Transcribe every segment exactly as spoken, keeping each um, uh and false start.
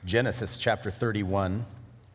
Genesis chapter thirty-one.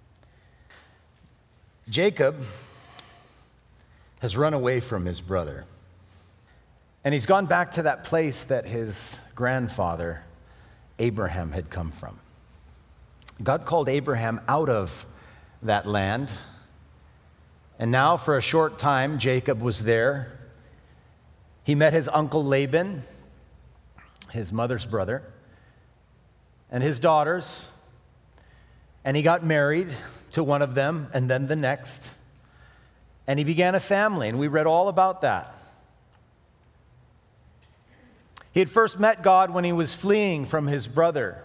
Jacob has run away from his brother. And he's gone back to that place that his grandfather, Abraham, had come from. God called Abraham out of that land. And now for a short time, Jacob was there. He met his uncle Laban, his mother's brother, and his daughters. And he got married to one of them and then the next. And he began a family, and we read all about that. He had first met God when he was fleeing from his brother.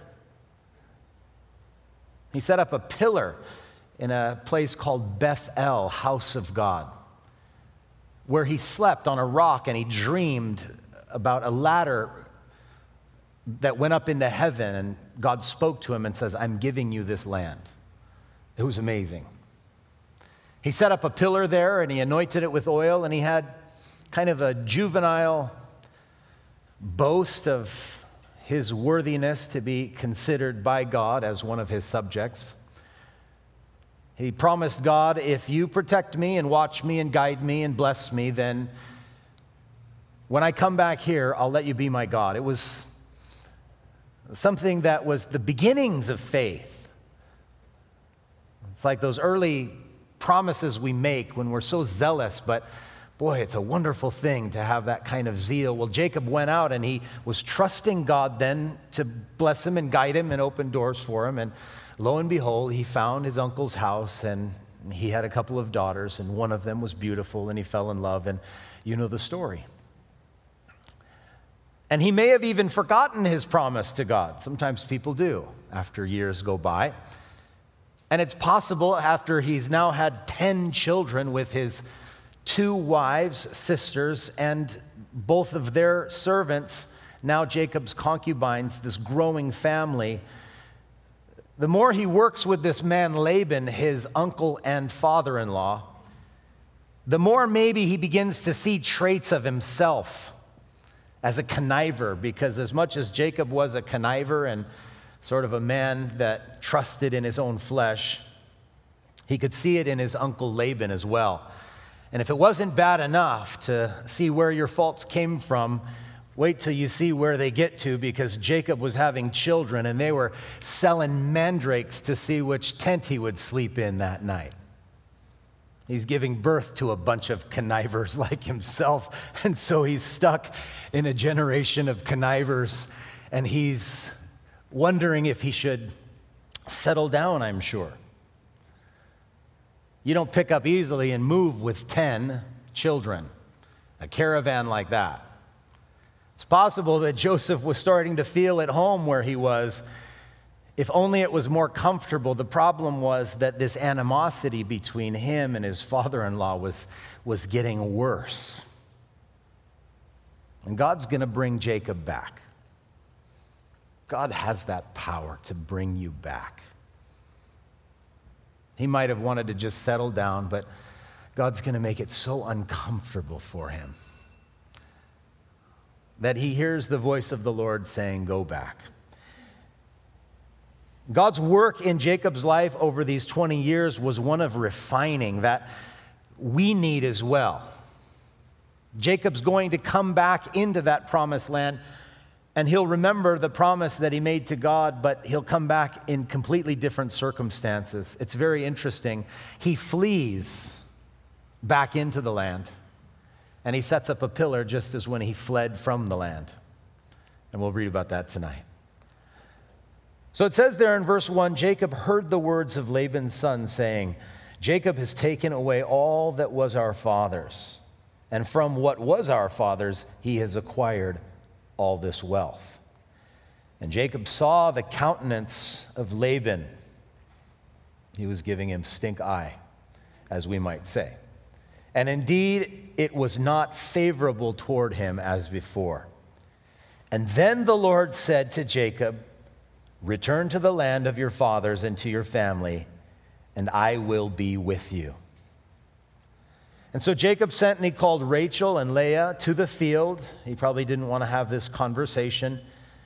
He set up a pillar in a place called Bethel, house of God, where he slept on a rock and he dreamed about a ladder that went up into heaven, and God spoke to him and says, I'm giving you this land. It was amazing. He set up a pillar there and he anointed it with oil, and he had kind of a juvenile boast of his worthiness to be considered by God as one of his subjects. He promised God, if you protect me and watch me and guide me and bless me, then when I come back here, I'll let you be my God. It was something that was the beginnings of faith. It's like those early promises we make when we're so zealous, but boy, it's a wonderful thing to have that kind of zeal. Well, Jacob went out and he was trusting God then to bless him and guide him and open doors for him. And lo and behold, he found his uncle's house, and he had a couple of daughters, and one of them was beautiful, and he fell in love, and you know the story. And he may have even forgotten his promise to God. Sometimes people do after years go by. And it's possible after he's now had ten children with his two wives, sisters, and both of their servants, now Jacob's concubines, this growing family. The more he works with this man Laban, his uncle and father-in-law, the more maybe he begins to see traits of himself as a conniver, because as much as Jacob was a conniver and sort of a man that trusted in his own flesh, he could see it in his uncle Laban as well. And if it wasn't bad enough to see where your faults came from, wait till you see where they get to, because Jacob was having children and they were selling mandrakes to see which tent he would sleep in that night. He's giving birth to a bunch of connivers like himself, and so he's stuck in a generation of connivers, and he's wondering if he should settle down, I'm sure. You don't pick up easily and move with ten children, a caravan like that. It's possible that Joseph was starting to feel at home where he was, if only it was more comfortable. The problem was that this animosity between him and his father-in-law was, was getting worse. And God's going to bring Jacob back. God has that power to bring you back. He might have wanted to just settle down, but God's going to make it so uncomfortable for him that he hears the voice of the Lord saying, go back. God's work in Jacob's life over these twenty years was one of refining that we need as well. Jacob's going to come back into that promised land, and he'll remember the promise that he made to God, but he'll come back in completely different circumstances. It's very interesting. He flees back into the land, and he sets up a pillar just as when he fled from the land. And we'll read about that tonight. So it says there in verse one, Jacob heard the words of Laban's son saying, Jacob has taken away all that was our father's, and from what was our father's he has acquired all this wealth. And Jacob saw the countenance of Laban. He was giving him stink eye, as we might say. And indeed, it was not favorable toward him as before. And then the Lord said to Jacob, return to the land of your fathers and to your family, and I will be with you. And so Jacob sent and he called Rachel and Leah to the field. He probably didn't want to have this conversation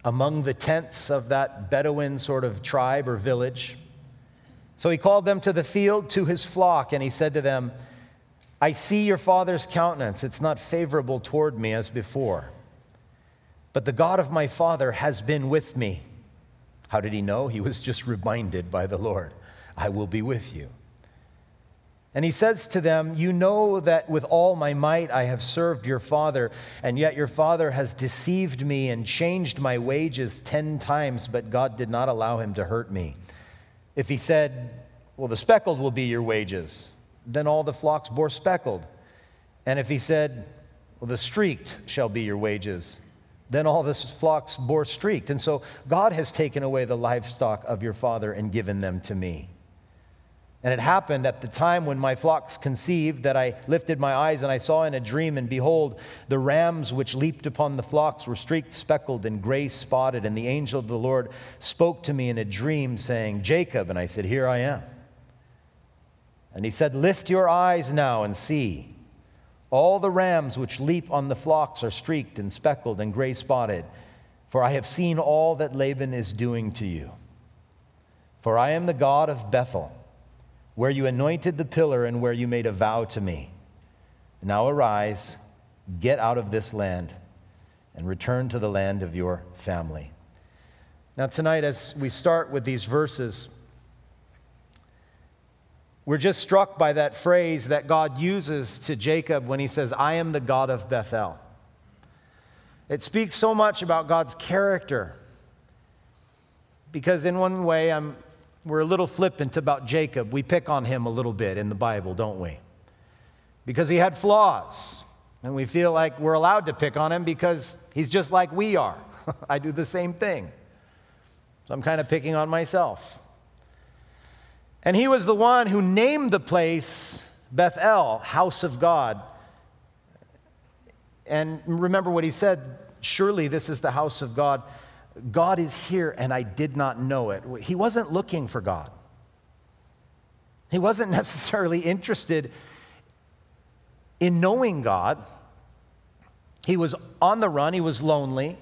among the tents of that Bedouin sort of tribe or village. So he called them to the field, to his flock, and he said to them, I see your father's countenance. It's not favorable toward me as before. But the God of my father has been with me. How did he know? He was just reminded by the Lord, I will be with you. And he says to them, you know that with all my might I have served your father, and yet your father has deceived me and changed my wages ten times, but God did not allow him to hurt me. If he said, well, the speckled will be your wages, then all the flocks bore speckled. And if he said, well, the streaked shall be your wages, then all the flocks bore streaked. And so God has taken away the livestock of your father and given them to me. And it happened at the time when my flocks conceived that I lifted my eyes and I saw in a dream, and behold, the rams which leaped upon the flocks were streaked, speckled, and gray spotted. And the angel of the Lord spoke to me in a dream, saying, Jacob. And I said, here I am. And he said, lift your eyes now and see. All the rams which leap on the flocks are streaked and speckled and gray spotted. For I have seen all that Laban is doing to you. For I am the God of Bethel, where you anointed the pillar and where you made a vow to me. Now arise, get out of this land, and return to the land of your family. Now tonight, as we start with these verses, we're just struck by that phrase that God uses to Jacob when he says, I am the God of Bethel. It speaks so much about God's character, because in one way, I'm We're a little flippant about Jacob. We pick on him a little bit in the Bible, don't we? Because he had flaws. And we feel like we're allowed to pick on him because he's just like we are. I do the same thing. So I'm kind of picking on myself. And he was the one who named the place Bethel, house of God. And remember what he said, surely this is the house of God. God is here, and I did not know it. He wasn't looking for God. He wasn't necessarily interested in knowing God. He was on the run. He was lonely.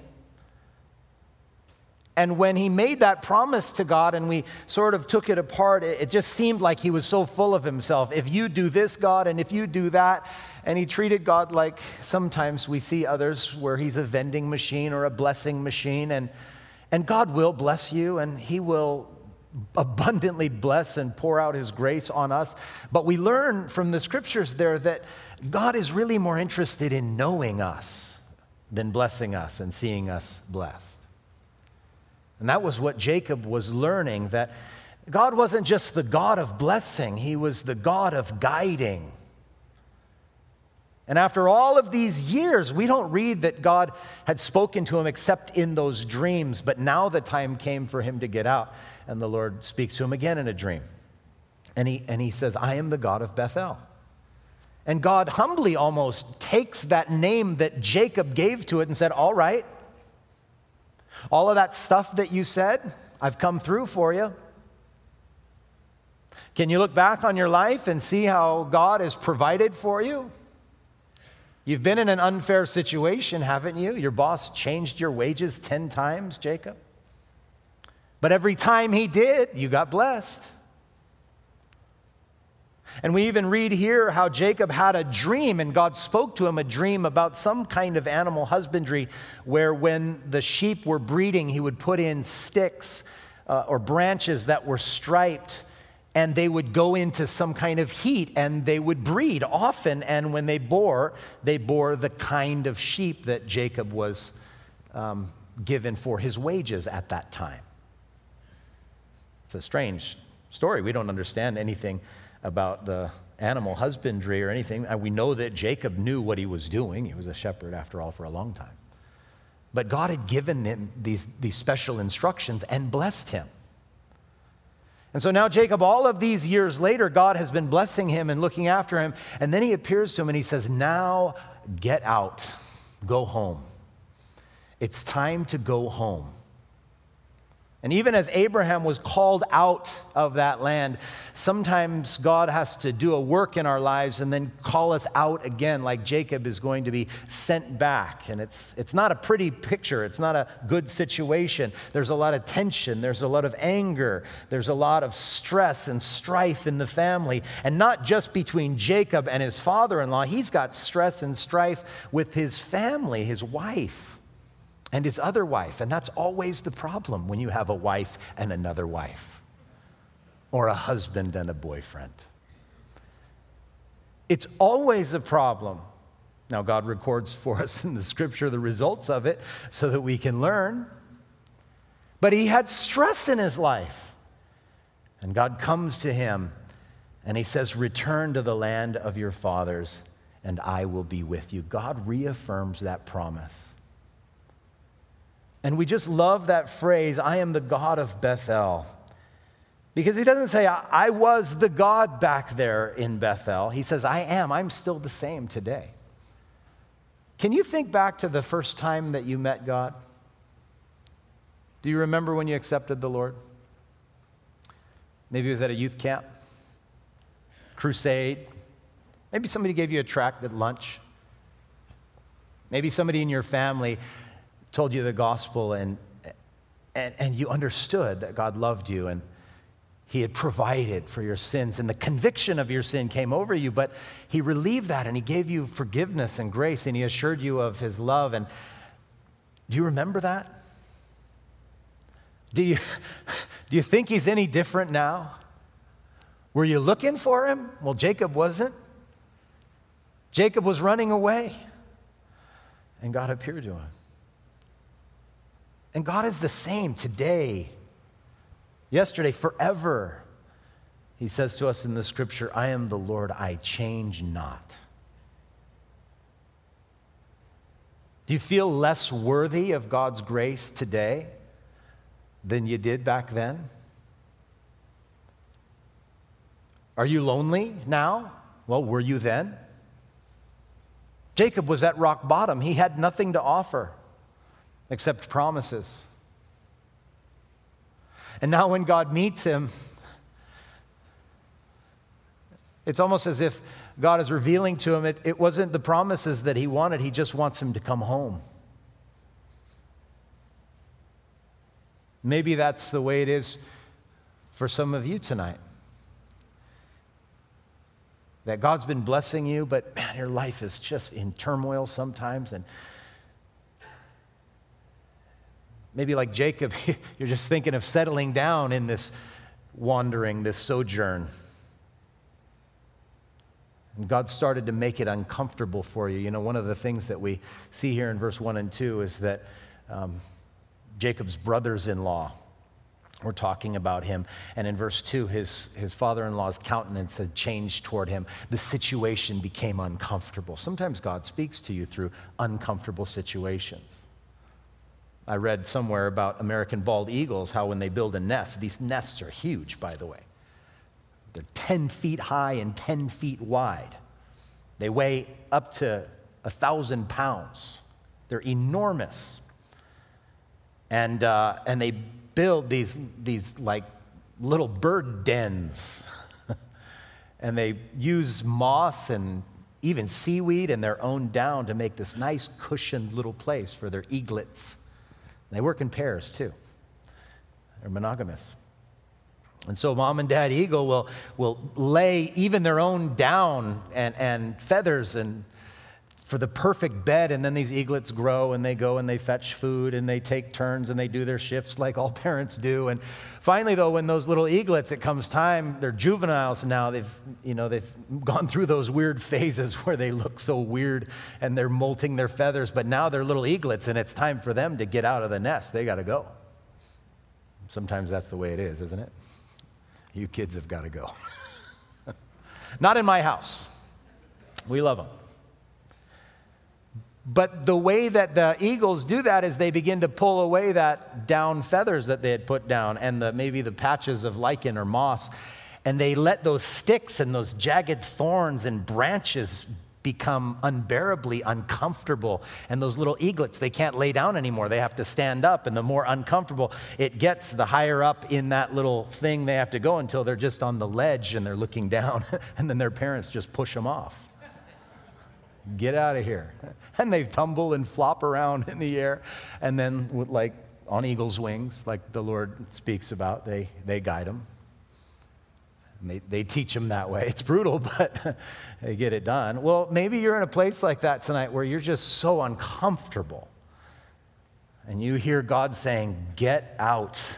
And when he made that promise to God and we sort of took it apart, it just seemed like he was so full of himself. If you do this, God, and if you do that. And he treated God like sometimes we see others where he's a vending machine or a blessing machine. And, and God will bless you, and he will abundantly bless and pour out his grace on us. But we learn from the scriptures there that God is really more interested in knowing us than blessing us and seeing us blessed. And that was what Jacob was learning, that God wasn't just the God of blessing, he was the God of guiding. And after all of these years, we don't read that God had spoken to him except in those dreams, but now the time came for him to get out, and the Lord speaks to him again in a dream. And he, and he says, I am the God of Bethel. And God humbly almost takes that name that Jacob gave to it and said, all right, all of that stuff that you said, I've come through for you. Can you look back on your life and see how God has provided for you? You've been in an unfair situation, haven't you? Your boss changed your wages ten times, Jacob. But every time he did, you got blessed. And we even read here how Jacob had a dream, and God spoke to him a dream about some kind of animal husbandry where when the sheep were breeding, he would put in sticks uh, or branches that were striped, and they would go into some kind of heat, and they would breed often, and when they bore, they bore the kind of sheep that Jacob was um, given for his wages at that time. It's a strange story. We don't understand anything about the animal husbandry or anything. And we know that Jacob knew what he was doing. He was a shepherd, after all, for a long time. But God had given him these, these special instructions and blessed him. And so now Jacob, all of these years later, God has been blessing him and looking after him. And then he appears to him and he says, now get out, go home. It's time to go home. And even as Abraham was called out of that land, sometimes God has to do a work in our lives and then call us out again, like Jacob is going to be sent back. And it's, it's not a pretty picture. It's not a good situation. There's a lot of tension. There's a lot of anger. There's a lot of stress and strife in the family. And not just between Jacob and his father-in-law. He's got stress and strife with his family, his wife. And his other wife, and that's always the problem when you have a wife and another wife, or a husband and a boyfriend. It's always a problem. Now, God records for us in the scripture the results of it so that we can learn. But he had stress in his life. And God comes to him and he says, return to the land of your fathers, and I will be with you. God reaffirms that promise. And we just love that phrase, I am the God of Bethel. Because he doesn't say, I was the God back there in Bethel. He says, I am. I'm still the same today. Can you think back to the first time that you met God? Do you remember when you accepted the Lord? Maybe it was at a youth camp, crusade. Maybe somebody gave you a tract at lunch. Maybe somebody in your family told you the gospel and, and, and you understood that God loved you and he had provided for your sins and the conviction of your sin came over you, but he relieved that and he gave you forgiveness and grace and he assured you of his love. And do you remember that? Do you, do you think he's any different now? Were you looking for him? Well, Jacob wasn't. Jacob was running away and God appeared to him. And God is the same today, yesterday, forever. He says to us in the scripture, I am the Lord, I change not. Do you feel less worthy of God's grace today than you did back then? Are you lonely now? Well, were you then? Jacob was at rock bottom. He had nothing to offer except promises. And now when God meets him, it's almost as if God is revealing to him, it, it wasn't the promises that he wanted, he just wants him to come home. Maybe that's the way it is for some of you tonight. That God's been blessing you, but man, your life is just in turmoil sometimes, and maybe like Jacob, you're just thinking of settling down in this wandering, this sojourn. And God started to make it uncomfortable for you. You know, one of the things that we see here in verse one and two is that um, Jacob's brothers-in-law were talking about him. And in verse two, his, his father-in-law's countenance had changed toward him. The situation became uncomfortable. Sometimes God speaks to you through uncomfortable situations. I read somewhere about American bald eagles, how when they build a nest, these nests are huge, by the way. They're ten feet high and ten feet wide. They weigh up to a thousand pounds. They're enormous. And, uh, and they build these, these like little bird dens. And they use moss and even seaweed and their own down to make this nice cushioned little place for their eaglets. They work in pairs, too. They're monogamous. And so mom and dad eagle will, will lay even their own down and, and feathers and for the perfect bed, and then these eaglets grow, and they go and they fetch food, and they take turns, and they do their shifts like all parents do. And finally, though, when those little eaglets, it comes time, they're juveniles now, they've, you know, they've gone through those weird phases where they look so weird, and they're molting their feathers, but now they're little eaglets, and it's time for them to get out of the nest. They got to go. Sometimes that's the way it is, isn't it? You kids have got to go. Not in my house. We love them. But the way that the eagles do that is they begin to pull away that down feathers that they had put down and the, maybe the patches of lichen or moss, and they let those sticks and those jagged thorns and branches become unbearably uncomfortable. And those little eaglets, they can't lay down anymore. They have to stand up. And the more uncomfortable it gets, the higher up in that little thing they have to go until they're just on the ledge and they're looking down. And then their parents just push them off. Get out of here. And they tumble and flop around in the air. And then, like on eagle's wings, like the Lord speaks about, they, they guide them. They, they teach them that way. It's brutal, but they get it done. Well, maybe you're in a place like that tonight where you're just so uncomfortable. And you hear God saying, get out.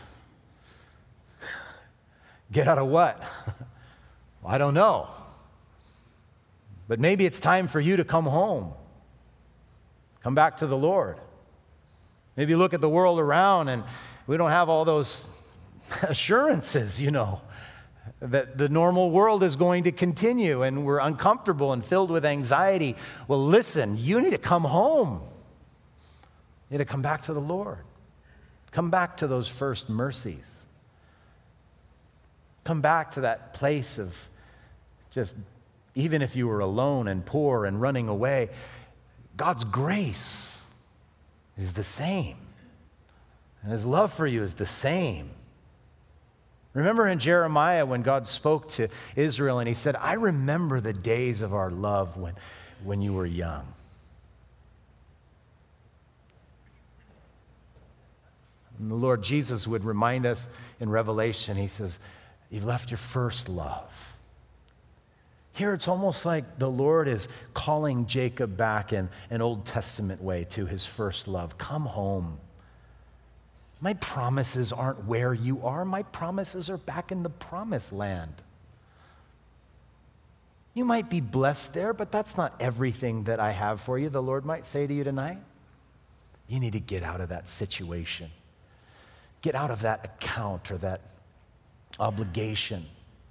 Get out of what? Well, I don't know. But maybe it's time for you to come home. Come back to the Lord. Maybe you look at the world around and we don't have all those assurances, you know, that the normal world is going to continue and we're uncomfortable and filled with anxiety. Well, listen, you need to come home. You need to come back to the Lord. Come back to those first mercies. Come back to that place of just, even if you were alone and poor and running away, God's grace is the same. And His love for you is the same. Remember in Jeremiah when God spoke to Israel and He said, I remember the days of our love when, when you were young. And the Lord Jesus would remind us in Revelation, He says, you've left your first love. Here it's almost like the Lord is calling Jacob back in an Old Testament way to his first love. Come home. My promises aren't where you are. My promises are back in the promised land. You might be blessed there, but that's not everything that I have for you, the Lord might say to you tonight. You need to get out of that situation. Get out of that account or that obligation.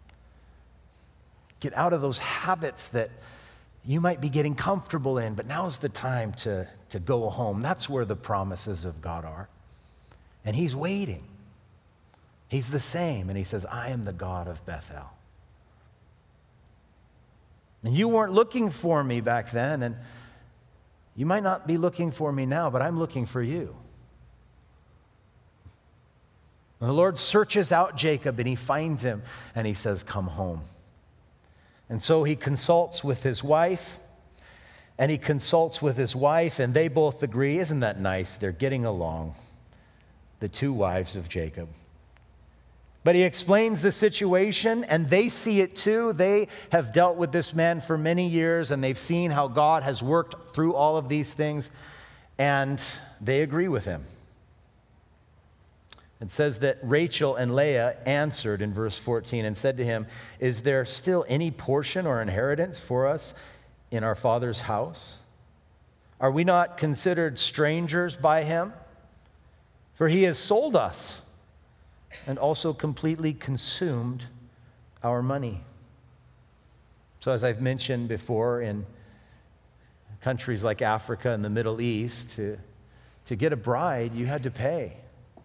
Get out of those habits that you might be getting comfortable in, but now's the time to, to go home. That's where the promises of God are. And He's waiting. He's the same. And He says, I am the God of Bethel. And you weren't looking for me back then, and you might not be looking for me now, but I'm looking for you. And the Lord searches out Jacob, and He finds him, and He says, come home. And so he consults with his wife, and he consults with his wife, and they both agree. Isn't that nice? They're getting along. The two wives of Jacob. But he explains the situation, and they see it too. They have dealt with this man for many years, and they've seen how God has worked through all of these things, and they agree with him. It says that Rachel and Leah answered in verse fourteen and said to him, is there still any portion or inheritance for us in our father's house? Are we not considered strangers by him? For he has sold us and also completely consumed our money. So as I've mentioned before, in countries like Africa and the Middle East, to, to get a bride, you had to pay.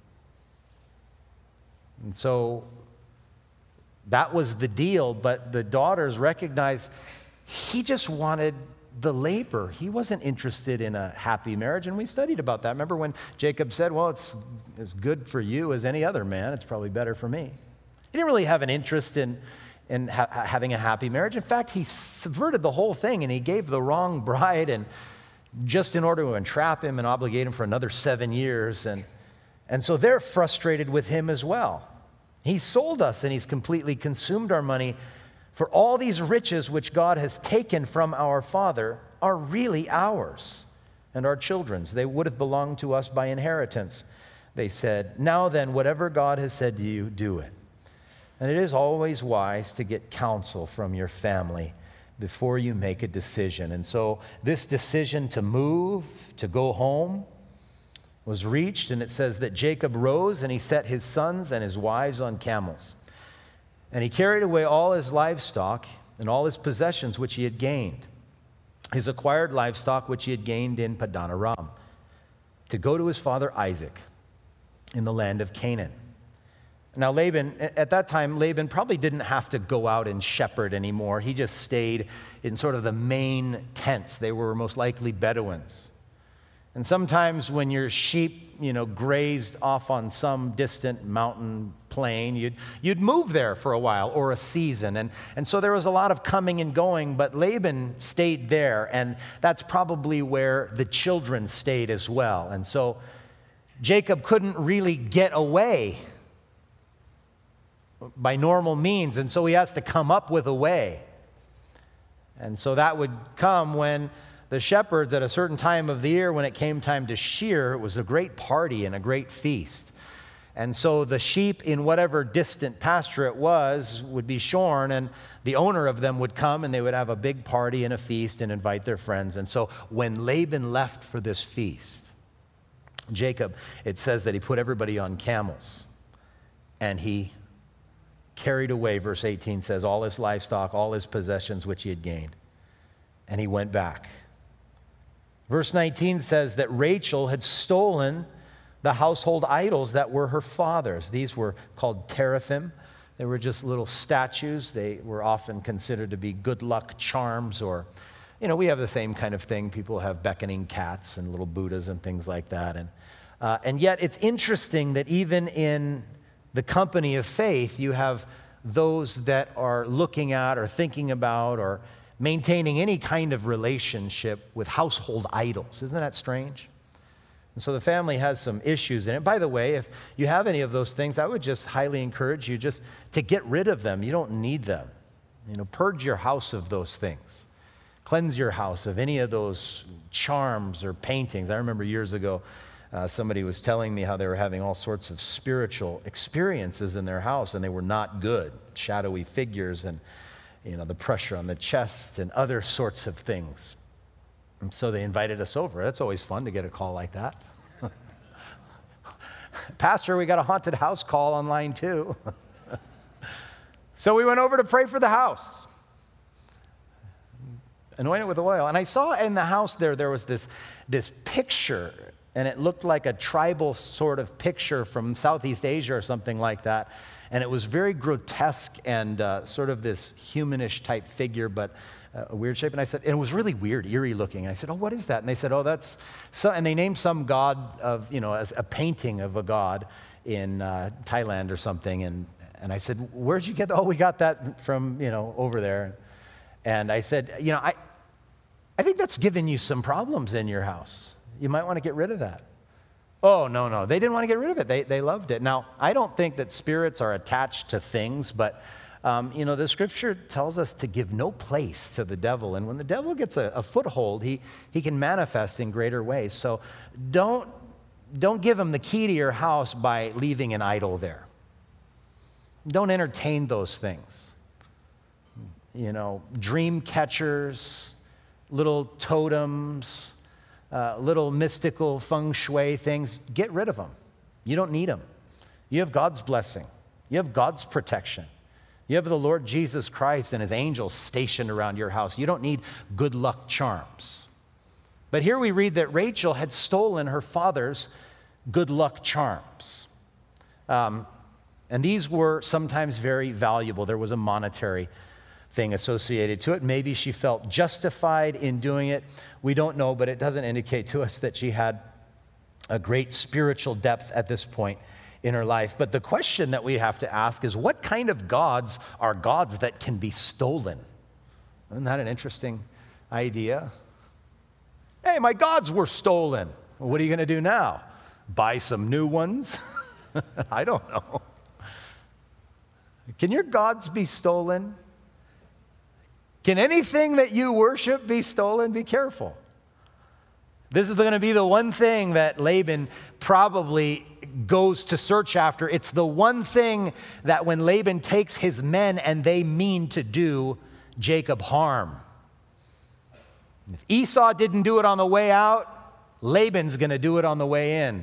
And so that was the deal, but the daughters recognized he just wanted the labor. He wasn't interested in a happy marriage, and we studied about that. Remember when Jacob said, well, it's as good for you as any other man. It's probably better for me. He didn't really have an interest in, in ha- having a happy marriage. In fact, he subverted the whole thing, and he gave the wrong bride, and just in order to entrap him and obligate him for another seven years. And, and so they're frustrated with him as well. He sold us, and he's completely consumed our money. For all these riches which God has taken from our father are really ours and our children's. They would have belonged to us by inheritance. They said, now then, whatever God has said to you, do it. And it is always wise to get counsel from your family before you make a decision. And so this decision to move, to go home, was reached, and it says that Jacob rose and he set his sons and his wives on camels. And he carried away all his livestock and all his possessions which he had gained, his acquired livestock which he had gained in Padan Aram, to go to his father Isaac in the land of Canaan. Now, Laban, at that time, Laban probably didn't have to go out and shepherd anymore. He just stayed in sort of the main tents. They were most likely Bedouins. And sometimes when your sheep, you know, grazed off on some distant mountain plain, you'd, you'd move there for a while or a season. And, and so there was a lot of coming and going, but Laban stayed there, and that's probably where the children stayed as well. And so Jacob couldn't really get away by normal means, and so he has to come up with a way. And so that would come when the shepherds, at a certain time of the year, when it came time to shear, it was a great party and a great feast. And so the sheep in whatever distant pasture it was would be shorn, and the owner of them would come, and they would have a big party and a feast and invite their friends. And so when Laban left for this feast, Jacob, it says that he put everybody on camels, and he carried away, verse eighteen says, all his livestock, all his possessions which he had gained. And he went back. Verse nineteen says that Rachel had stolen the household idols that were her father's. These were called teraphim. They were just little statues. They were often considered to be good luck charms, or, you know, we have the same kind of thing. People have beckoning cats and little Buddhas and things like that. And, uh, and yet it's interesting that even in the company of faith, you have those that are looking at or thinking about or maintaining any kind of relationship with household idols. Isn't that strange? And so the family has some issues in it. By the way, if you have any of those things, I would just highly encourage you just to get rid of them. You don't need them. You know, purge your house of those things. Cleanse your house of any of those charms or paintings. I remember years ago, Uh, somebody was telling me how they were having all sorts of spiritual experiences in their house, and they were not good. Shadowy figures and, you know, the pressure on the chest and other sorts of things. And so they invited us over. That's always fun to get a call like that. Pastor, we got a haunted house call online too. So we went over to pray for the house. Anoint it with oil. And I saw in the house there, there was this, this picture. And it looked like a tribal sort of picture from Southeast Asia or something like that. And it was very grotesque and uh, sort of this humanish type figure, but uh, a weird shape. And I said, and it was really weird, eerie looking. I said, oh, what is that? And they said, oh, that's, so, and they named some god of, you know, as a painting of a god in uh, Thailand or something. And, and I said, where'd you get that? Oh, we got that from, you know, over there. And I said, you know, I, I think that's given you some problems in your house. You might want to get rid of that. Oh, no, no. They didn't want to get rid of it. They, they loved it. Now, I don't think that spirits are attached to things, but, um, you know, the scripture tells us to give no place to the devil. And when the devil gets a, a foothold, he, he can manifest in greater ways. So don't, don't give him the key to your house by leaving an idol there. Don't entertain those things. You know, dream catchers, little totems, Uh, little mystical feng shui things, get rid of them. You don't need them. You have God's blessing. You have God's protection. You have the Lord Jesus Christ and his angels stationed around your house. You don't need good luck charms. But here we read that Rachel had stolen her father's good luck charms. Um, and these were sometimes very valuable. There was a monetary thing associated to it. Maybe she felt justified in doing it. We don't know, but it doesn't indicate to us that she had a great spiritual depth at this point in her life. But the question that we have to ask is, what kind of gods are gods that can be stolen? Isn't that an interesting idea? Hey, my gods were stolen. Well, what are you going to do now? Buy some new ones? I don't know. Can your gods be stolen? Can anything that you worship be stolen? Be careful. This is going to be the one thing that Laban probably goes to search after. It's the one thing that when Laban takes his men and they mean to do Jacob harm. If Esau didn't do it on the way out, Laban's going to do it on the way in.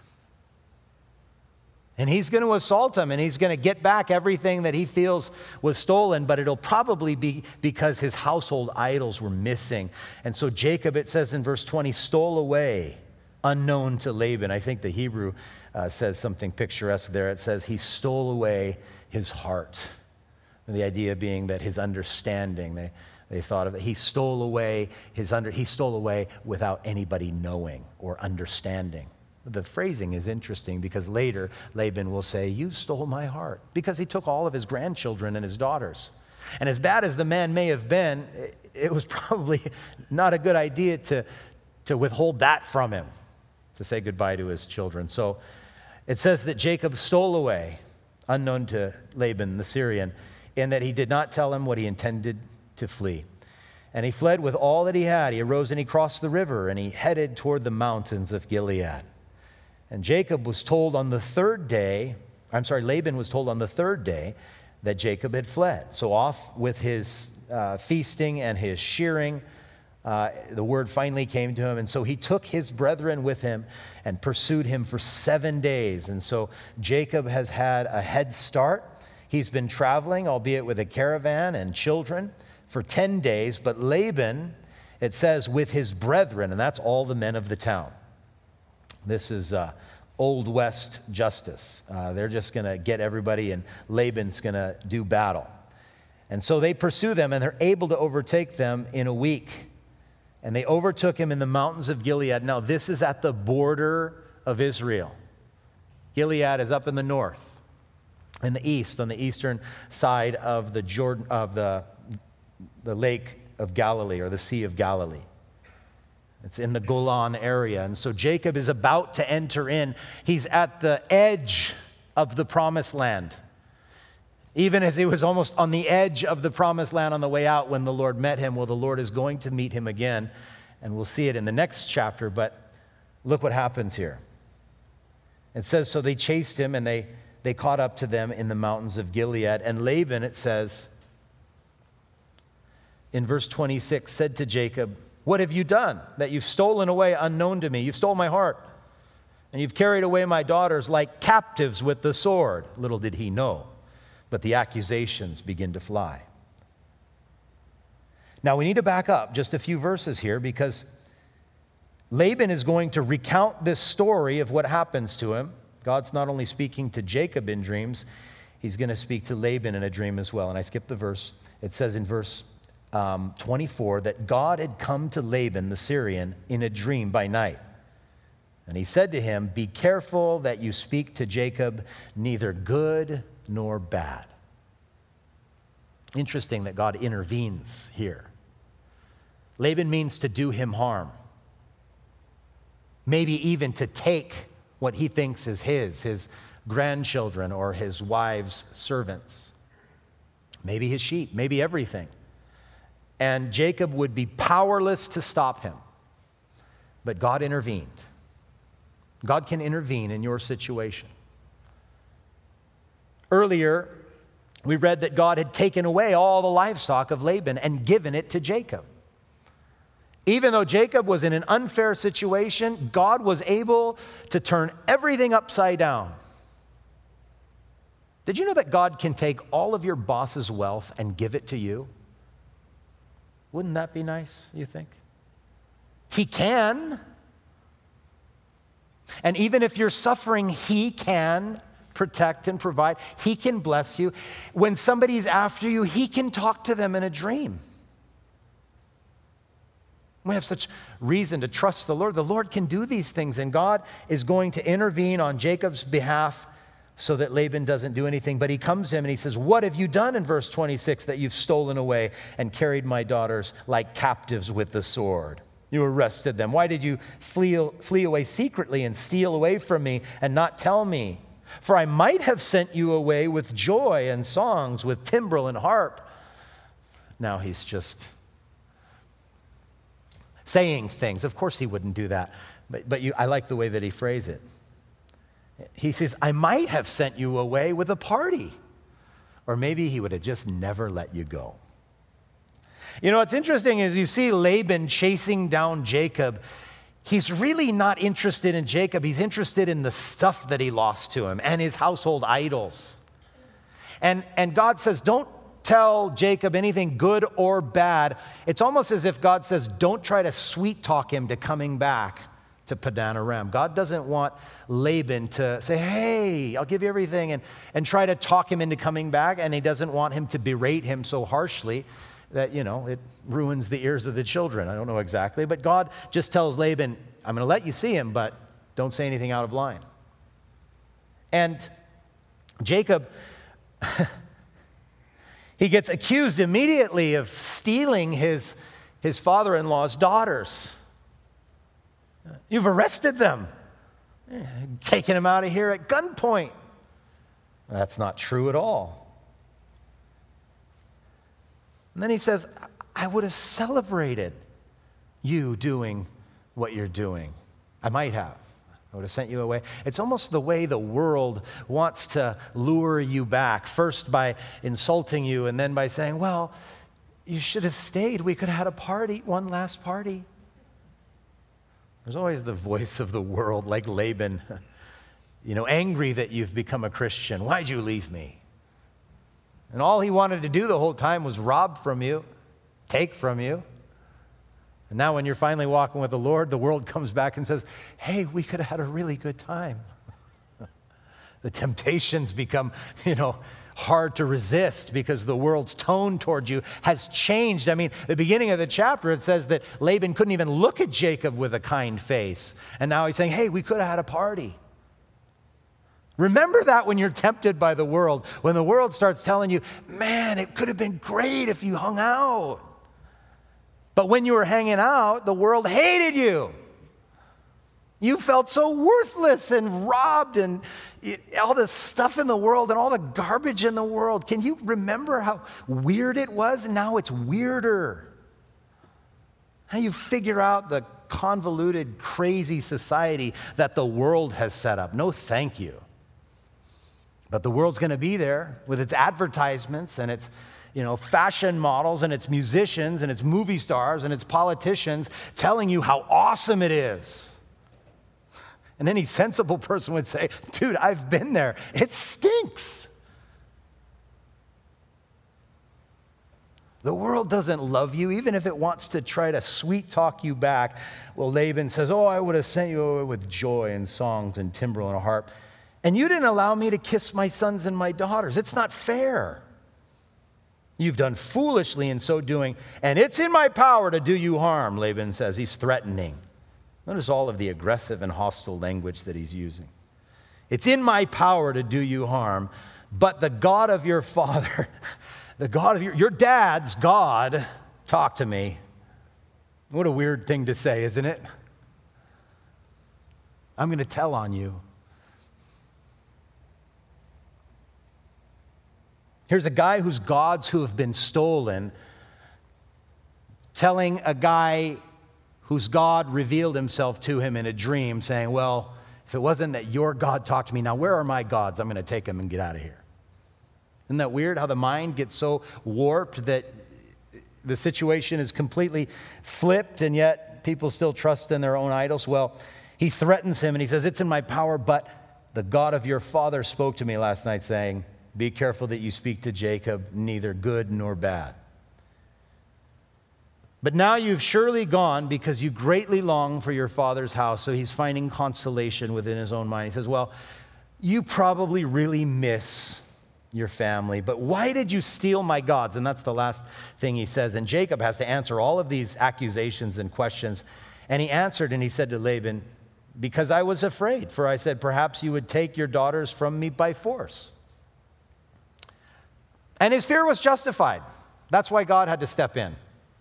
And he's going to assault him, and he's going to get back everything that he feels was stolen, but it'll probably be because his household idols were missing. And so Jacob, it says in verse twenty, stole away unknown to Laban. I think the Hebrew uh, says something picturesque there. It says, he stole away his heart. And the idea being that his understanding, they, they thought of it, he stole away his under, he stole away without anybody knowing or understanding. The phrasing is interesting because later Laban will say, you stole my heart, because he took all of his grandchildren and his daughters. And as bad as the man may have been, it was probably not a good idea to, to withhold that from him, to say goodbye to his children. So it says that Jacob stole away, unknown to Laban the Syrian, in that he did not tell him what he intended to flee. And he fled with all that he had. He arose and he crossed the river, and he headed toward the mountains of Gilead. And Jacob was told on the third day, I'm sorry, Laban was told on the third day that Jacob had fled. So off with his uh, feasting and his shearing, uh, the word finally came to him. And so he took his brethren with him and pursued him for seven days. And so Jacob has had a head start. He's been traveling, albeit with a caravan and children, for ten days. But Laban, it says, with his brethren, and that's all the men of the town. This is uh, Old West justice. Uh, they're just going to get everybody, and Laban's going to do battle. And so they pursue them, and they're able to overtake them in a week. And they overtook him in the mountains of Gilead. Now, this is at the border of Israel. Gilead is up in the north. In the east, on the eastern side of the Jordan, of the, the lake of Galilee, or the Sea of Galilee. It's in the Golan area. And so Jacob is about to enter in. He's at the edge of the promised land. Even as he was almost on the edge of the promised land on the way out when the Lord met him. Well, the Lord is going to meet him again. And we'll see it in the next chapter. But look what happens here. It says, so they chased him, and they They caught up to them in the mountains of Gilead. And Laban, it says, in verse twenty-six, said to Jacob, what have you done that you've stolen away unknown to me? You've stolen my heart, and you've carried away my daughters like captives with the sword. Little did he know, but the accusations begin to fly. Now we need to back up just a few verses here, because Laban is going to recount this story of what happens to him. God's not only speaking to Jacob in dreams, he's going to speak to Laban in a dream as well. And I skipped the verse. It says in verse um, twenty-four that God had come to Laban the Syrian in a dream by night. And he said to him, be careful that you speak to Jacob neither good nor bad. Interesting that God intervenes here. Laban means to do him harm. Maybe even to take what he thinks is his, his grandchildren or his wife's servants. Maybe his sheep, maybe everything. And Jacob would be powerless to stop him. But God intervened. God can intervene in your situation. Earlier, we read that God had taken away all the livestock of Laban and given it to Jacob. Even though Jacob was in an unfair situation, God was able to turn everything upside down. Did you know that God can take all of your boss's wealth and give it to you? Wouldn't that be nice, you think? He can. And even if you're suffering, He can protect and provide. He can bless you. When somebody's after you, He can talk to them in a dream. We have such reason to trust the Lord. The Lord can do these things, and God is going to intervene on Jacob's behalf so that Laban doesn't do anything. But he comes to him and he says, what have you done in verse twenty-six that you've stolen away and carried my daughters like captives with the sword? You arrested them. Why did you flee, flee away secretly and steal away from me and not tell me? For I might have sent you away with joy and songs, with timbrel and harp. Now he's just saying things. Of course he wouldn't do that. But, but you, I like the way that he phrased it. He says, I might have sent you away with a party. Or maybe he would have just never let you go. You know, what's interesting is you see Laban chasing down Jacob. He's really not interested in Jacob. He's interested in the stuff that he lost to him and his household idols. And, and God says, don't tell Jacob anything good or bad. It's almost as if God says, don't try to sweet talk him to coming back to Padan Aram. God doesn't want Laban to say, hey, I'll give you everything, and, and try to talk him into coming back, and he doesn't want him to berate him so harshly that, you know, it ruins the ears of the children. I don't know exactly, but God just tells Laban, I'm going to let you see him, but don't say anything out of line. And Jacob, he gets accused immediately of stealing his, his father-in-law's daughters. You've arrested them, taking them out of here at gunpoint. That's not true at all. And then he says, I would have celebrated you doing what you're doing. I might have. I would have sent you away. It's almost the way the world wants to lure you back, first by insulting you and then by saying, well, you should have stayed. We could have had a party, one last party. There's always the voice of the world, like Laban, you know, angry that you've become a Christian. Why'd you leave me? And all he wanted to do the whole time was rob from you, take from you. And now when you're finally walking with the Lord, the world comes back and says, hey, we could have had a really good time. The temptations become, you know, hard to resist because the world's tone toward you has changed. I mean, the beginning of the chapter, it says that Laban couldn't even look at Jacob with a kind face. And now he's saying, hey, we could have had a party. Remember that when you're tempted by the world, when the world starts telling you, man, it could have been great if you hung out. But when you were hanging out, the world hated you. You felt so worthless and robbed and all this stuff in the world and all the garbage in the world. Can you remember how weird it was? And now it's weirder. How you figure out the convoluted, crazy society that the world has set up. No, thank you. But the world's going to be there with its advertisements and its, you know, fashion models and its musicians and its movie stars and its politicians telling you how awesome it is. And any sensible person would say, dude, I've been there. It stinks. The world doesn't love you, even if it wants to try to sweet talk you back. Well, Laban says, oh, I would have sent you away with joy and songs and timbrel and a harp. And you didn't allow me to kiss my sons and my daughters. It's not fair. You've done foolishly in so doing, and it's in my power to do you harm, Laban says. He's threatening. Notice all of the aggressive and hostile language that he's using. It's in my power to do you harm, but the God of your father, the God of your, your dad's God, talk to me. What a weird thing to say, isn't it? I'm going to tell on you. Here's a guy whose gods who have been stolen telling a guy whose God revealed himself to him in a dream, saying, well, if it wasn't that your God talked to me, now where are my gods? I'm going to take them and get out of here. Isn't that weird how the mind gets so warped that the situation is completely flipped and yet people still trust in their own idols? Well, he threatens him and he says, it's in my power, but the God of your father spoke to me last night saying, be careful that you speak to Jacob neither good nor bad. But now you've surely gone because you greatly long for your father's house. So he's finding consolation within his own mind. He says, well, you probably really miss your family, but why did you steal my gods? And that's the last thing he says. And Jacob has to answer all of these accusations and questions. And he answered and he said to Laban, because I was afraid, for I said, perhaps you would take your daughters from me by force. And his fear was justified. That's why God had to step in.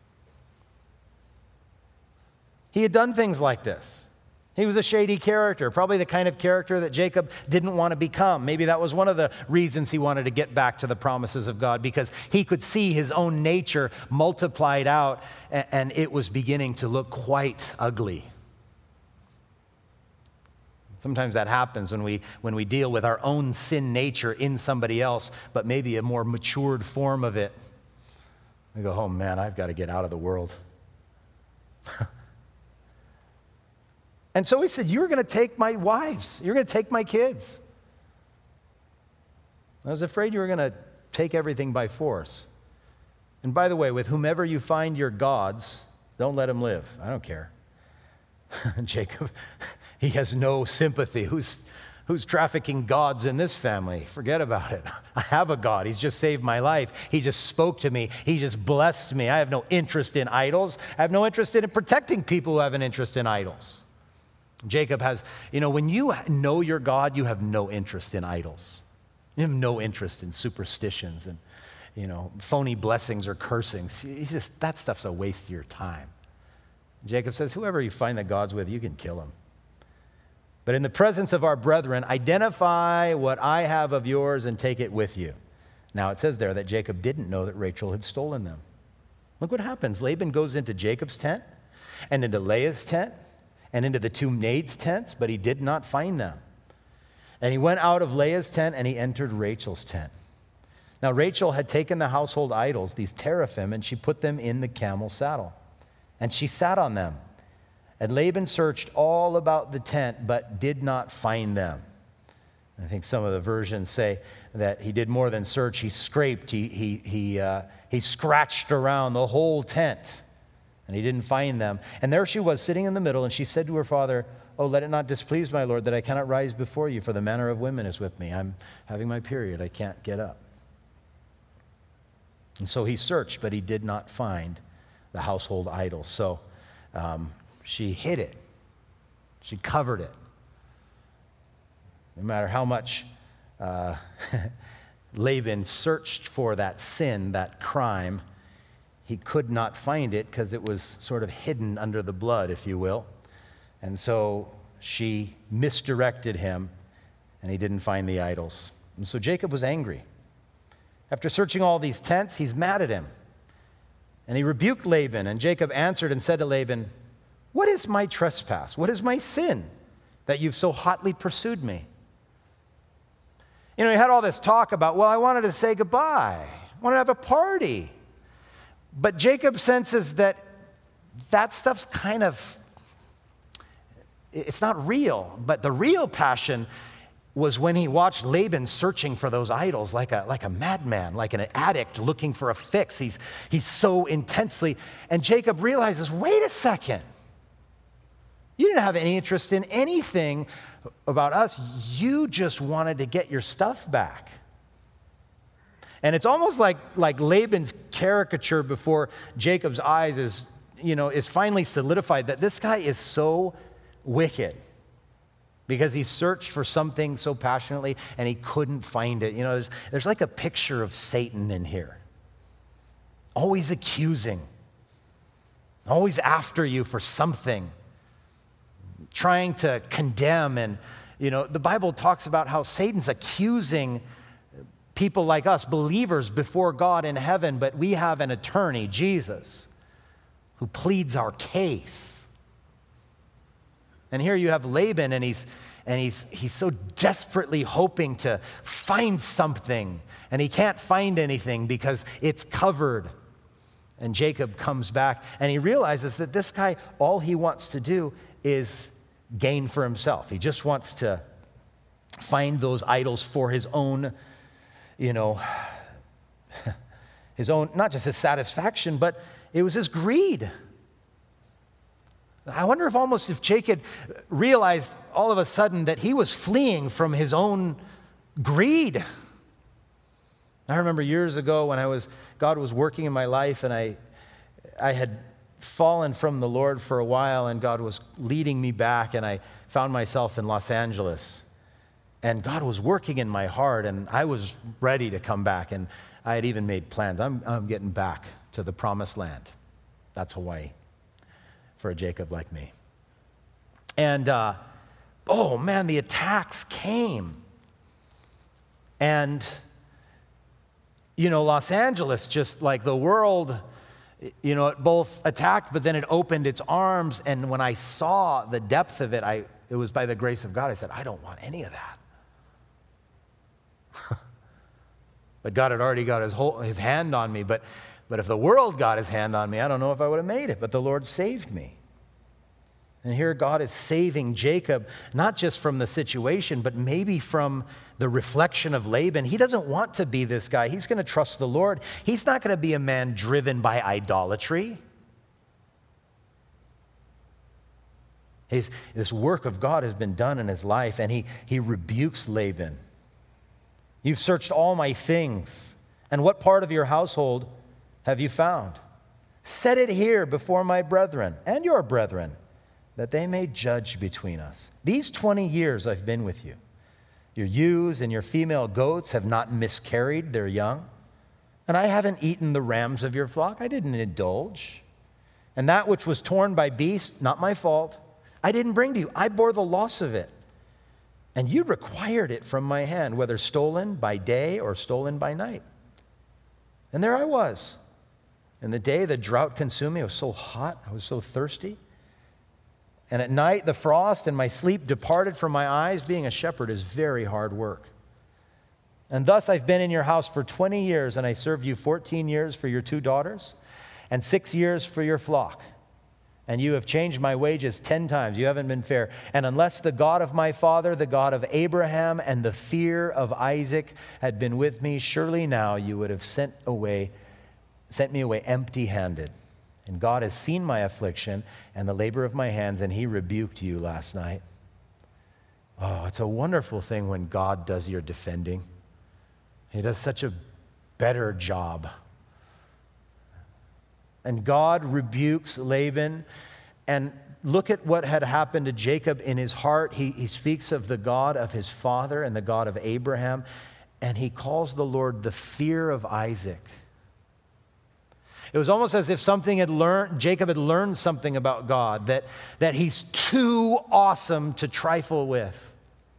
He had done things like this. He was a shady character, probably the kind of character that Jacob didn't want to become. Maybe that was one of the reasons he wanted to get back to the promises of God, because he could see his own nature multiplied out, and it was beginning to look quite ugly. Sometimes that happens when we when we deal with our own sin nature in somebody else, but maybe a more matured form of it. We go, oh man, I've got to get out of the world. And so he said, you're going to take my wives. You're going to take my kids. I was afraid you were going to take everything by force. And by the way, with whomever you find your gods, don't let them live. I don't care. Jacob, he has no sympathy. Who's, who's trafficking gods in this family? Forget about it. I have a God. He's just saved my life. He just spoke to me. He just blessed me. I have no interest in idols. I have no interest in protecting people who have an interest in idols. Jacob has, you know, when you know your God, you have no interest in idols. You have no interest in superstitions and, you know, phony blessings or cursings. He's just, that stuff's a waste of your time. Jacob says, whoever you find the gods with, you can kill him. But in the presence of our brethren, identify what I have of yours and take it with you. Now it says there that Jacob didn't know that Rachel had stolen them. Look what happens. Laban goes into Jacob's tent and into Leah's tent and into the two maids' tents, but he did not find them. And he went out of Leah's tent and he entered Rachel's tent. Now Rachel had taken the household idols, these teraphim, and she put them in the camel saddle. And she sat on them. And Laban searched all about the tent, but did not find them. I think some of the versions say that he did more than search. He scraped, he, he, he, uh, he scratched around the whole tent, and he didn't find them. And there she was sitting in the middle, and she said to her father, oh, let it not displease my Lord that I cannot rise before you, for the manner of women is with me. I'm having my period. I can't get up. And so he searched, but he did not find the household idol. So um, she hid it. She covered it. No matter how much uh, Laban searched for that sin, that crime, he could not find it because it was sort of hidden under the blood, if you will. And so she misdirected him, and he didn't find the idols. And so Jacob was angry. After searching all these tents, he's mad at him. And he rebuked Laban, and Jacob answered and said to Laban, what is my trespass? What is my sin that you've so hotly pursued me? You know, he had all this talk about, well, I wanted to say goodbye. I wanted to have a party. But Jacob senses that that stuff's kind of, it's not real. But the real passion was when he watched Laban searching for those idols like a, like a madman, like an addict looking for a fix. He's, he's so intensely, and Jacob realizes, wait a second. You didn't have any interest in anything about us. You just wanted to get your stuff back. And it's almost like, like Laban's caricature before Jacob's eyes is, you know, is finally solidified that this guy is so wicked. Because he searched for something so passionately and he couldn't find it. You know, there's, there's like a picture of Satan in here. Always accusing. Always after you for something. Trying to condemn. And, you know, the Bible talks about how Satan's accusing people like us, believers before God in heaven, but we have an attorney, Jesus, who pleads our case. And here you have Laban, and he's and he's he's so desperately hoping to find something, and he can't find anything because it's covered. And Jacob comes back, and he realizes that this guy, all he wants to do is gain for himself. He just wants to find those idols for his own, you know, his own, not just his satisfaction, but it was his greed. I wonder if almost if Jacob realized all of a sudden that he was fleeing from his own greed. I remember years ago when I was, God was working in my life, and I, I had fallen from the Lord for a while, and God was leading me back, and I found myself in Los Angeles. And God was working in my heart, and I was ready to come back, and I had even made plans. I'm, I'm getting back to the promised land. That's Hawaii. For a Jacob like me. And, uh, oh man, the attacks came. And, you know, Los Angeles, just like the world, you know, it both attacked, but then it opened its arms. And when I saw the depth of it, I, it was by the grace of God, I said, I don't want any of that. But God had already got his, whole, his hand on me. But But if the world got his hand on me, I don't know if I would have made it, but the Lord saved me. And here God is saving Jacob, not just from the situation, but maybe from the reflection of Laban. He doesn't want to be this guy. He's going to trust the Lord. He's not going to be a man driven by idolatry. His, this work of God has been done in his life, and he, he rebukes Laban. You've searched all my things, and what part of your household have you found? Set it here before my brethren and your brethren, that they may judge between us. These twenty years I've been with you. Your ewes and your female goats have not miscarried their young, and I haven't eaten the rams of your flock. I didn't indulge. And that which was torn by beasts, not my fault, I didn't bring to you. I bore the loss of it. And you required it from my hand, whether stolen by day or stolen by night. And there I was. In the day, the drought consumed me. It was so hot. I was so thirsty. And at night, the frost and my sleep departed from my eyes. Being a shepherd is very hard work. And thus I've been in your house for twenty years, and I served you fourteen years for your two daughters and six years for your flock. And you have changed my wages ten times. You haven't been fair. And unless the God of my father, the God of Abraham, and the fear of Isaac had been with me, surely now you would have sent away, sent me away empty-handed. And God has seen my affliction and the labor of my hands, and he rebuked you last night. Oh, it's a wonderful thing when God does your defending. He does such a better job. And God rebukes Laban. And look at what had happened to Jacob in his heart. He, he speaks of the God of his father and the God of Abraham. And he calls the Lord the fear of Isaac. It was almost as if something had learned, Jacob had learned something about God, that, that he's too awesome to trifle with.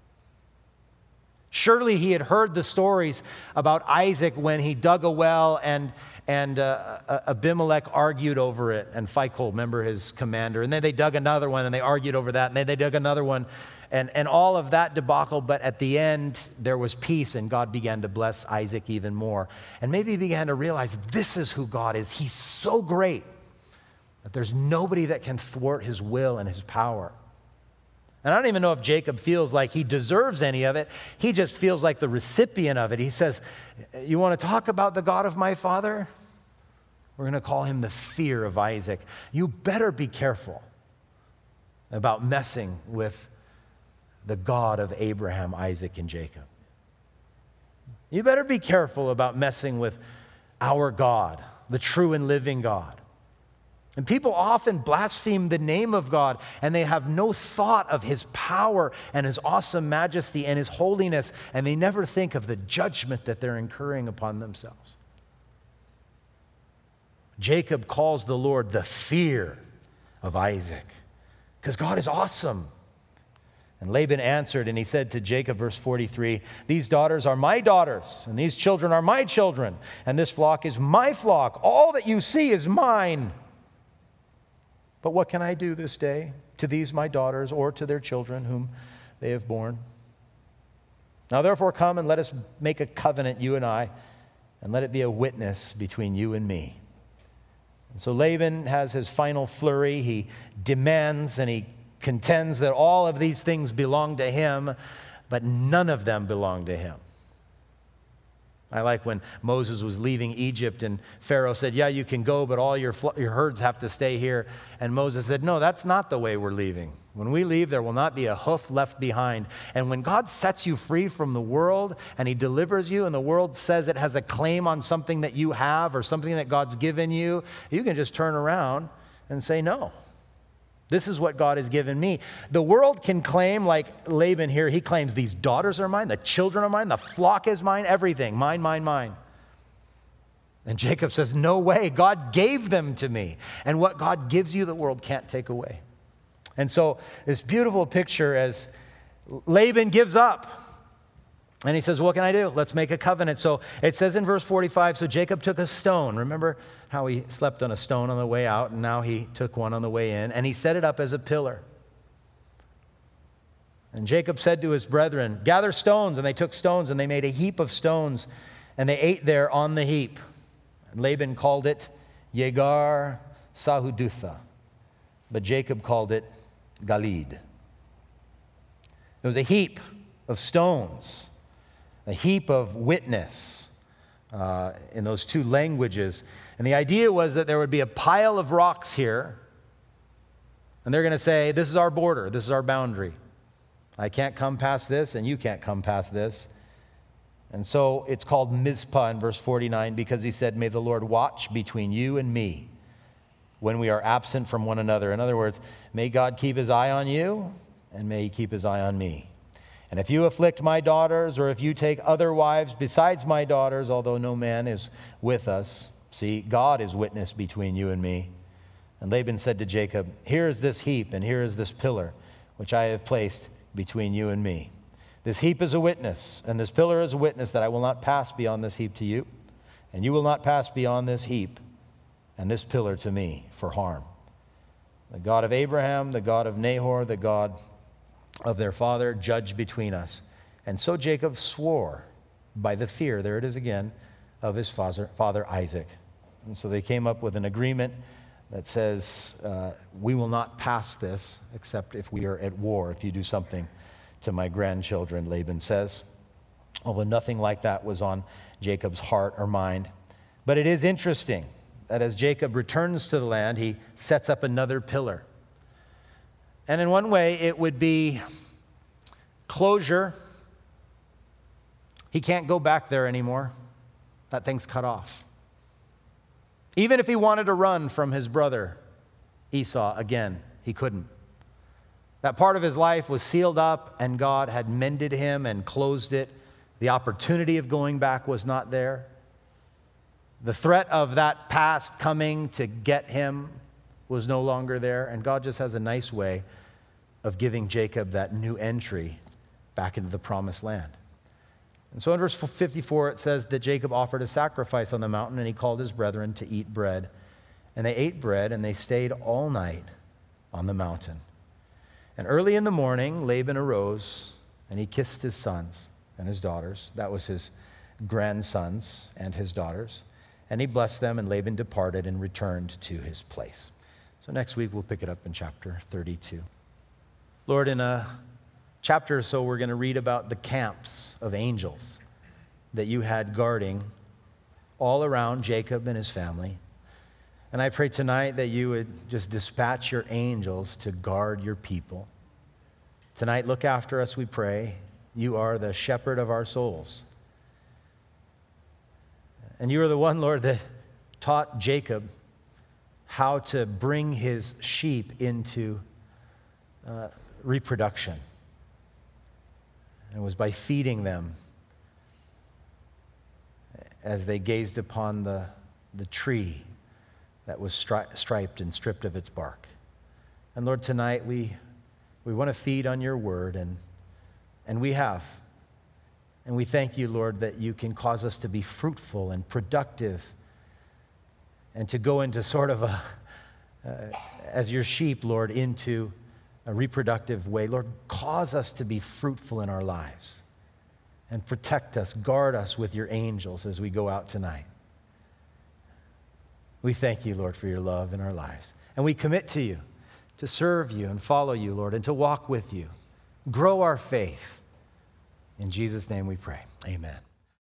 Surely he had heard the stories about Isaac when he dug a well and, and uh, Abimelech argued over it. And Phicol, remember his commander. And then they dug another one and they argued over that. And then they dug another one and, and all of that debacle. But at the end, there was peace and God began to bless Isaac even more. And maybe he began to realize this is who God is. He's so great that there's nobody that can thwart his will and his power. And I don't even know if Jacob feels like he deserves any of it. He just feels like the recipient of it. He says, you want to talk about the God of my father? We're going to call him the fear of Isaac. You better be careful about messing with the God of Abraham, Isaac, and Jacob. You better be careful about messing with our God, the true and living God. And people often blaspheme the name of God, and they have no thought of his power and his awesome majesty and his holiness, and they never think of the judgment that they're incurring upon themselves. Jacob calls the Lord the fear of Isaac, because God is awesome. And Laban answered, and he said to Jacob, verse forty-three, these daughters are my daughters, and these children are my children, and this flock is my flock. All that you see is mine. But what can I do this day to these my daughters or to their children whom they have borne? Now therefore come and let us make a covenant, you and I, and let it be a witness between you and me. And so Laban has his final flurry. He demands and he contends that all of these things belong to him, but none of them belong to him. I like when Moses was leaving Egypt and Pharaoh said, yeah, you can go, but all your, fl- your herds have to stay here. And Moses said, no, that's not the way we're leaving. When we leave, there will not be a hoof left behind. And when God sets you free from the world and he delivers you and the world says it has a claim on something that you have or something that God's given you, you can just turn around and say, no. This is what God has given me. The world can claim, like Laban here, he claims these daughters are mine, the children are mine, the flock is mine, everything, mine, mine, mine. And Jacob says, no way, God gave them to me. And what God gives you, the world can't take away. And so this beautiful picture as Laban gives up. And he says, what can I do? Let's make a covenant. So it says in verse forty-five, so Jacob took a stone. Remember how he slept on a stone on the way out, and now he took one on the way in, and he set it up as a pillar. And Jacob said to his brethren, gather stones. And they took stones, and they made a heap of stones, and they ate there on the heap. And Laban called it Yegar Sahadutha, but Jacob called it Galid. It was a heap of stones, a heap of witness uh, in those two languages. And the idea was that there would be a pile of rocks here, And they're going to say, this is our border, this is our boundary. I can't come past this, and you can't come past this. And so it's called Mizpah in verse forty-nine, because he said, may the Lord watch between you and me when we are absent from one another. In other words, may God keep his eye on you, and may he keep his eye on me. And if you afflict my daughters, or if you take other wives besides my daughters, although no man is with us, see, God is witness between you and me. And Laban said to Jacob, here is this heap, and here is this pillar, which I have placed between you and me. This heap is a witness, and this pillar is a witness that I will not pass beyond this heap to you, and you will not pass beyond this heap and this pillar to me for harm. The God of Abraham, the God of Nahor, the God of their father, judge between us. And so Jacob swore by the fear, there it is again, of his father, father Isaac. And so they came up with an agreement that says, uh, we will not pass this except if we are at war, if you do something to my grandchildren, Laban says. Although nothing like that was on Jacob's heart or mind. But it is interesting that as Jacob returns to the land, he sets up another pillar. And in one way, it would be closure. He can't go back there anymore. That thing's cut off. Even if he wanted to run from his brother Esau again, he couldn't. That part of his life was sealed up, and God had mended him and closed it. The opportunity of going back was not there. The threat of that past coming to get him was no longer there, and God just has a nice way of giving Jacob that new entry back into the promised land. And so in verse fifty-four, it says that Jacob offered a sacrifice on the mountain, and he called his brethren to eat bread. And they ate bread, and they stayed all night on the mountain. And early in the morning, Laban arose, and he kissed his sons and his daughters. That was his grandsons and his daughters. And he blessed them, and Laban departed and returned to his place. So next week, we'll pick it up in chapter thirty-two. Lord, in a chapter or so, we're going to read about the camps of angels that you had guarding all around Jacob and his family. And I pray tonight that you would just dispatch your angels to guard your people. Tonight, look after us, we pray. You are the shepherd of our souls. And you are the one, Lord, that taught Jacob how to bring his sheep into uh, reproduction. And it was by feeding them as they gazed upon the, the tree that was stri- striped and stripped of its bark. And Lord, tonight we we want to feed on your word, and and we have. And we thank you, Lord, that you can cause us to be fruitful and productive and to go into sort of a, uh, as your sheep, Lord, into a reproductive way. Lord, cause us to be fruitful in our lives and protect us, guard us with your angels as we go out tonight. We thank you, Lord, for your love in our lives. And we commit to you to serve you and follow you, Lord, and to walk with you. Grow our faith. In Jesus' name we pray. Amen.